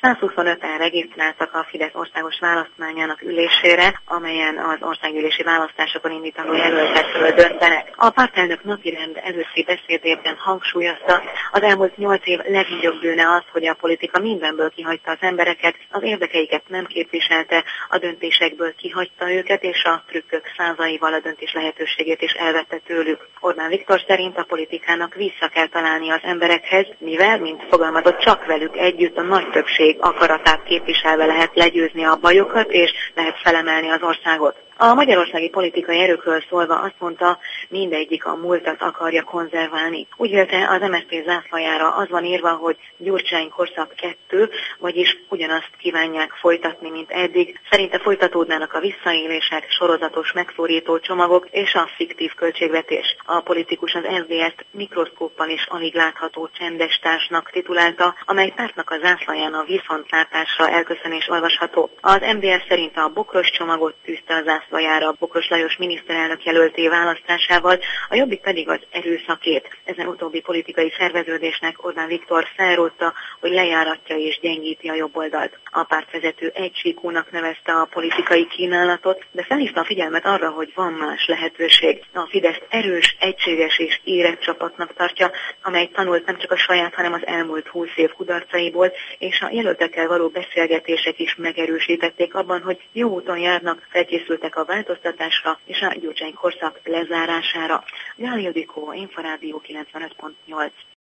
125-en regisztráltak a Fidesz országos választmányának ülésére, amelyen az országgyűlési választásokon indítandó jelöltekről döntenek. A pártelnök napirend előtti beszédében hangsúlyozta, az elmúlt 8 év legnagyobb bűne az, hogy a politika mindenből kihagyta az embereket, az érdekeiket nem képviselte, a döntésekből kihagyta őket, és a trükkök százaival a döntés lehetőségét is elvette tőlük. Orbán Viktor szerint a politikának vissza kell találni az emberekhez, mivel, mint fogalmazott, csak velük együtt a nagy többség akaratát képviselve lehet legyőzni a bajokat, és lehet felemelni az országot. A magyarországi politikai erőkről szólva azt mondta, mindegyik a múltat akarja konzerválni. Úgy vélte, az MSZP zászlajára az van írva, hogy Gyurcsány korszak 2, vagyis ugyanazt kívánják folytatni, mint eddig. Szerinte folytatódnának a visszaélések, sorozatos megszorító csomagok és a fiktív költségvetés. A politikus az SZDSZ-t mikroszkóppal is alig látható csendes társnak titulálta, amely pártnak a zászlaján a viszontlátásra elköszönés olvasható. Az MDF szerint a bokros csomagot tűzte a zászlajára Bokros Lajos miniszterelnök jelölté választásával, a Jobbik pedig az erőszakét. Ezen utóbbi politikai szerveződésnek Orbán Viktor felrótta, hogy lejáratja és gyengíti a jobboldalt. A pártvezető egysíkúnak nevezte a politikai kínálatot, de felhívta a figyelmet arra, hogy van más lehetőség. A Fidesz erős, egységes és érett csapatnak tartja, amely tanult nem csak a saját, hanem az elmúlt 20 év kudarcaiból, és a jelöltekkel való beszélgetések is megerősítették abban, hogy jó úton járnak, felkészültek a változtatásra és a Gyurcsány korszak lezárására. Gáli Ildikó, Inforádió 95.8.